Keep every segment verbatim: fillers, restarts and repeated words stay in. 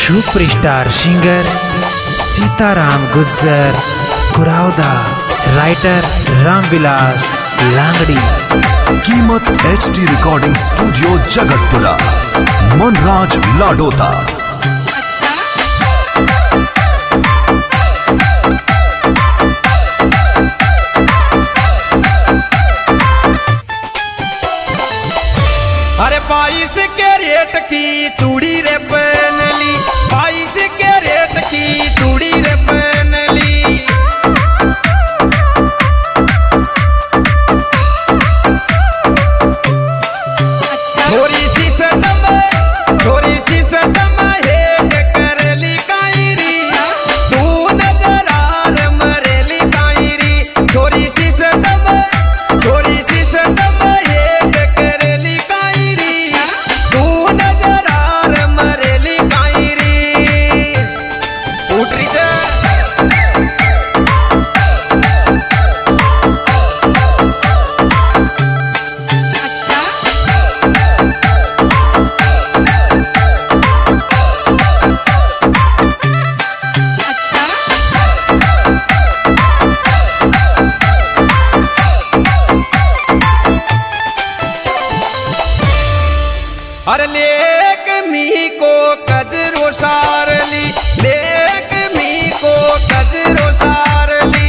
Superstar singer Sitaram Gujjar Kurauda, writer Ramvilas Langdi. कीमत H D recording studio Jagatpura, Manraj Ladota. अरे बाईस के रेट की चूड़ी रे पहनली, बाईस के रेट की चूड़ी रे पहनली। छोरी सी सटम छोरी सी सटम हेट करली कायरी, तू नजर आर मरेली कायरी। छोरी सी सटम छोरी सी सटम हेट करली कायरी, तू नजर आर मरेली कायरी। उठरी जा अरे लेक मी को कजरो सारली, लेक मी को कजरो सारली।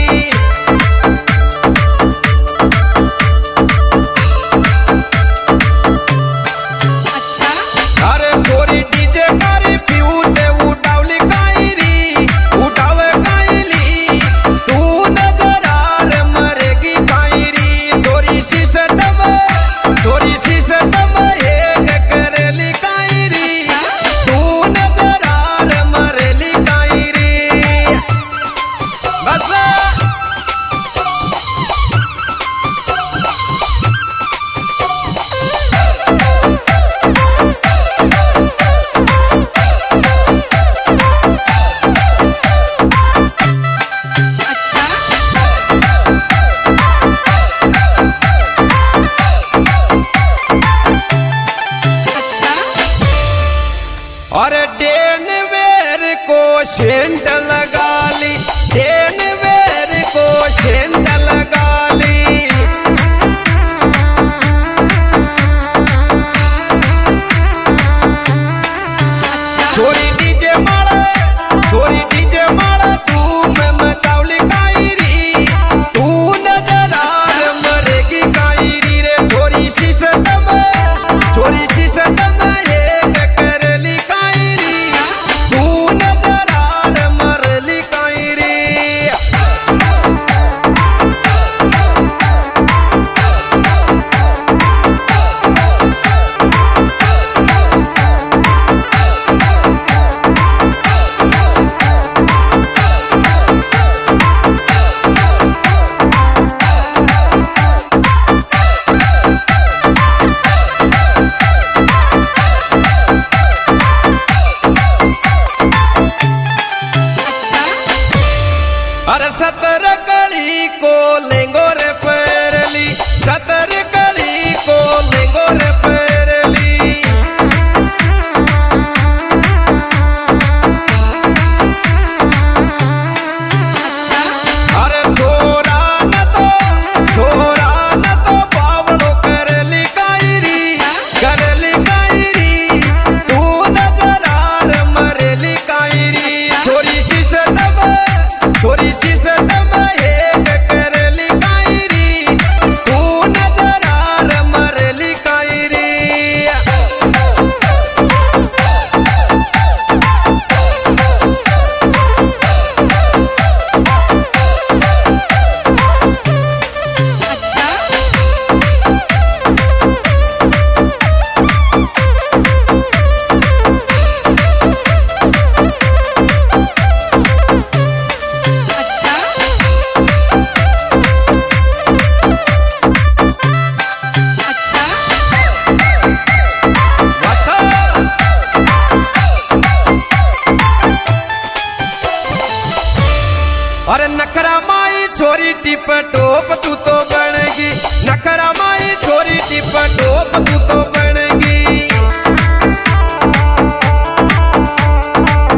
अरे छोरी डीजे पर फ्यूज उठावली कायरी, उठावे कायली, तू नजर आर मरेगी कायरी। छोरी सी सटम छोरी सी सटम और डेन वेर को सेंट लगा ली, डेन वेर को सेंट लगा ली। छोरी डीजे माड़ा छोरी डीजे माड़ा धूम मचावली कायरी, तू नजर आर मरेगी कायरी रे। छोरी सी सटम छोरी सी सटम अरे सतर कली को लेंगो रे पैरली, सतर कली को लेंगो रे पैरली। अरे छोरा न तो छोरा न तो बावड़ो करली कायरी, करली कायरी, तू नजर आर मरेली कायरी। छोरी सी सटम छोरी सी सटम हेट करली कायरी, तू नजर आर मरेली कायरी। अरे नखरा माई छोरी टिप टोप तू तो बनेगी, नखरा माई छोरी टिप टोप तू तो बनेगी।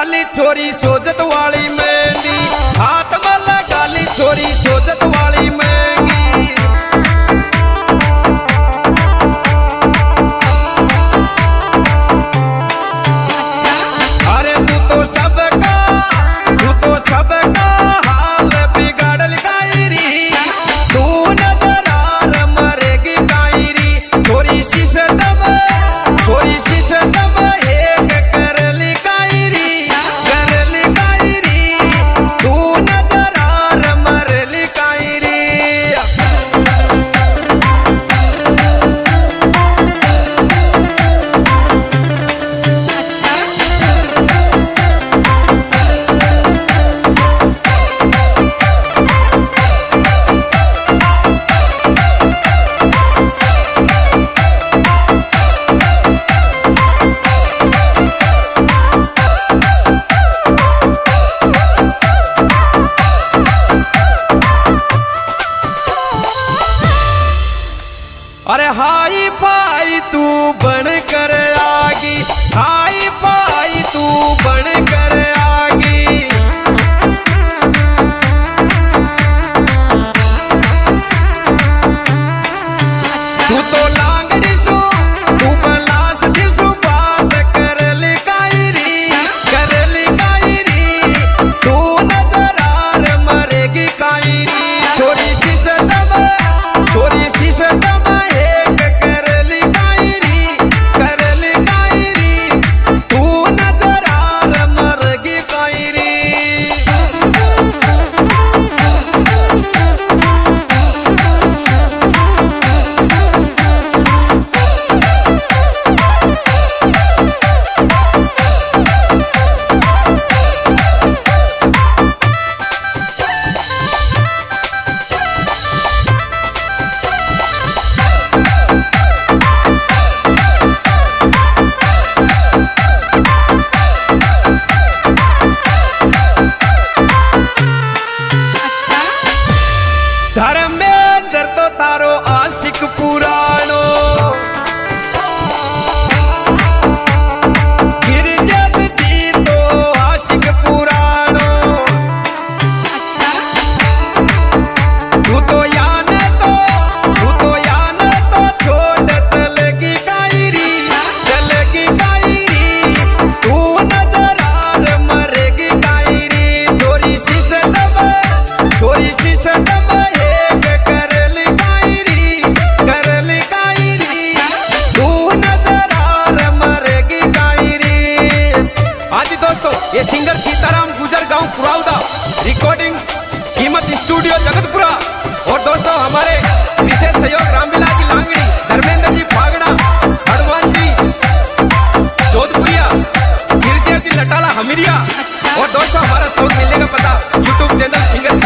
लगाली छोरी सोजत वाली मेहंदी, हाथ में लगाली छोरी सोजत वाली महंगी। अरे तू तो सबका तू तो सबका हाल बिगाड़ल कायरी, तू नजर आ मरेगी कायरी। छोरी सिस्टम छोरी सिस्टम एक करली कायरी करली कायरी, तू नजर आ मरली कायरी। अरे हाई फाई तू बन कर आगी, हाई फाई तू बन कर आगी। तू तो लांगड़ी सु तू बलास दिसु बात करली कायरी करली कायरी, तू नजर आ मरेगी कायरी। छोरी सिस्टम छोरी सिस्टम धर्मेंद्र तो तारो आशिक पुराणो, गिरिजस जी तो आशिक पुराणो। तू तो यान तो तू तो यान तो छोड़ चलेगी कायरी चलेगी कायरी, तू नजर आ मरेगी कायरी। छोरी सिस्टम छोरी सिस्टम ये सिंगर सीताराम गुजर गांव कुराउदा, रिकॉर्डिंग कीमत स्टूडियो जगतपुरा। और दोस्तों हमारे विशेष सहयोग रामविलास की लांगड़ी, धर्मेंद्र जी फागड़ा, हनुमान जी जोधपुरिया, गिरजेर जी लटाला हमीरिया। और दोस्तों हमारा साउथ मिलने का पता यूट्यूब चैनल सिंगर